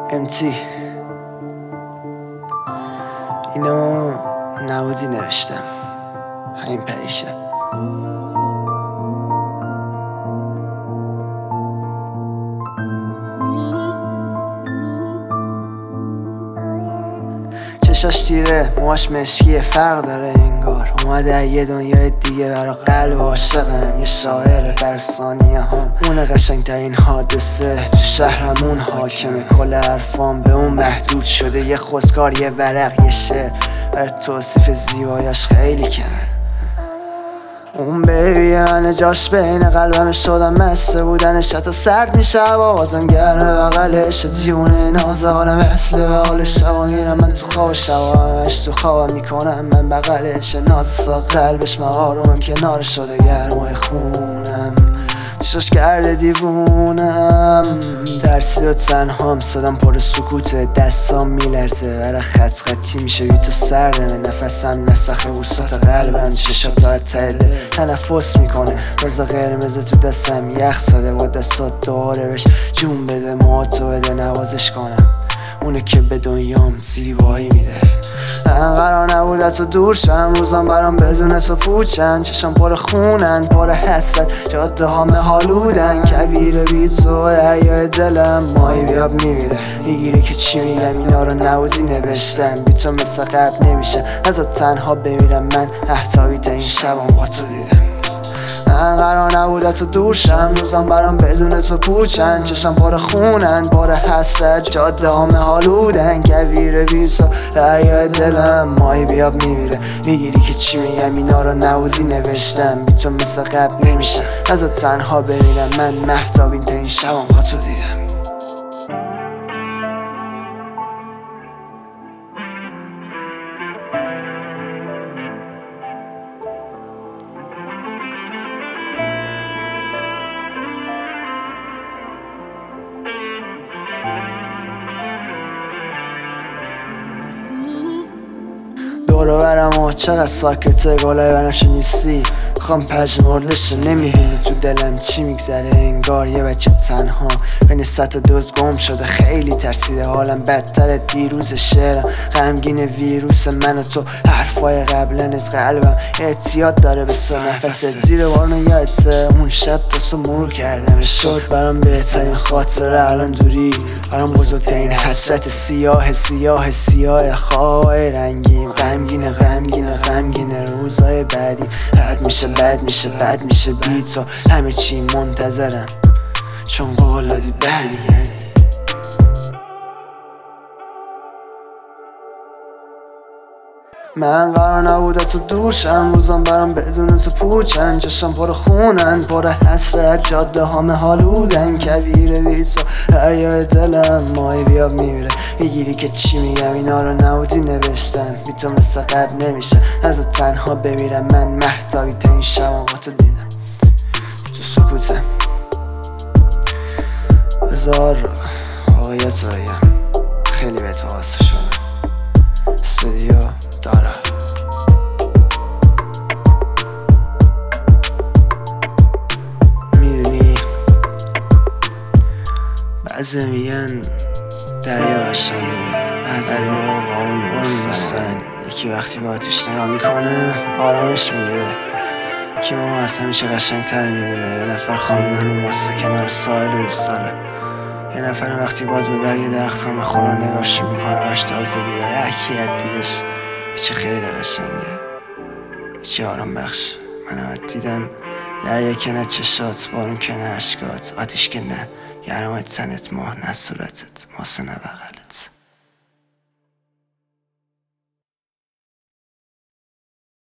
امتی اینو نبودی نوشتم همین پریشب. چشاش تیره، موهاش مشکیه، فرق داره انگار اومده یه دنیای دیگه برا قلب عاشقم. یه شاعره بر ثانیه هم اون قشنگترین حادثه تو شهرمون حاکمه. کل حرفام به اون محدود شده، یه خودکار، یه ورق، یه شعر برای توصیف زیبایش خیلی کم. اون بیبی من جاش بین قلبم شدم، مسته بودنش حتی سرد میشه بازم گرمه بغلش. دیونه نازه حالم اصله به حال شبا میرم من تو خواب شبا همش تو خواب میکنم من بغلش. نازه قلبش من آرومم کنار شده گرمای خونم چشاش کرده دیوونم. درسید و تنهام صدام پر سکوته، دستام میلرزه برای خط خطی میشه بی تو سردمه. نفسم نسخه وسط قلبم، چشام تا تله تنفس میکنه. روز قرمز تو دستم یخ زده، با دستات دوره بهش جون بده، موهاتو بده نوازش کنم. اونه که به دنیام زیبایی میده. من قرار نبود از تو دور شم، روزم برام بدون تو پوچن. چشم پر خونن، پر حسرت، جاده ها مهالودن. کبیر بی تو دریای دلم ماهی بیاب میمیره. میگیری که چی میگم اینا رو نبودی نوشتم. بی تو مثل قبل نمیشه ازت تنها بمیرم من. احتابی تا این شبم با تو دیدم. من قرار نبود از تو دور شم، روزم برام بدون تو پوچن. چشم پر خونن، پر حسرت، جاده ها مهالودن. کویر بیسو دریای دلم ماهی بیاب میمیره. میگیری که چی میگم اینا رو نبودی نوشتم. بی تو مثل قبل نمیشه ازت تنها بمیرم من. مهتابین تا این شبم با تو دیدم. دورو برم و چقدر ساکته، گلای بنفشه نیستی خوام پژمردشه. نمیبینی تو دلم چی میگذره، انگار یه بچه تنها بین سطح دوز گم شده. خیلی ترسیده حالم، بدتر دیروز شعرم غمگین ویروس من و تو. حرفای قبلنت قلبم اعتیاد داره به سو نفست. زیر بارونو یادته اون شب دستو مرور کردم، شد برام بهترین خاطره الان دوری. برام بزرگترین حسرت، سیاه سیاه سیاه خوابای رنگیم. غمگینه غمگینه غمگینه روزای بعدی. بد میشه بد میشه بد میشه بی تو همه چی منتظرم، چون قول دادی برمیگردی. من قرار نبود تو دور شم، روزم برام بدون تو پوچن. چشم پر خونن، پر حسرت، جاده ها مهالودن. کویر بی تو دریای دلم ماهی بیاب میمیره. میگیری که چی میگم اینا رو نبودی نوشتم. بی تو مثل قبل نمیشه ازت تنها بمیرم من. مهتابی تا این شبم با تو دیدم تو سکوتم. بذار واقعیت رو بگم، خیلی به تو واسه شدم. استودیو دارا. میدونی بعضی میگن دریا قشنگه، بعضی بارون دوست دارن. یکی وقتی با آتیش نگاه میکنه آرامش میگیره. که ما از همیشه قشنگتر میبینه. یه نفر خوابیدن رو ماسه کنار ساحل دوست داره. یه نفرم وقتی باد به برگ درخت ها میخوره نگاش میکنه باش تازگی داره. اکیت دیدش چه خیلی قشنگه، چه آرام بخش. من دیدم دریا که نه چشات، بارون که نه اشکات، آتیش که نه گرمای تنت، ماه نه صورتت، ماسه نه بغلت.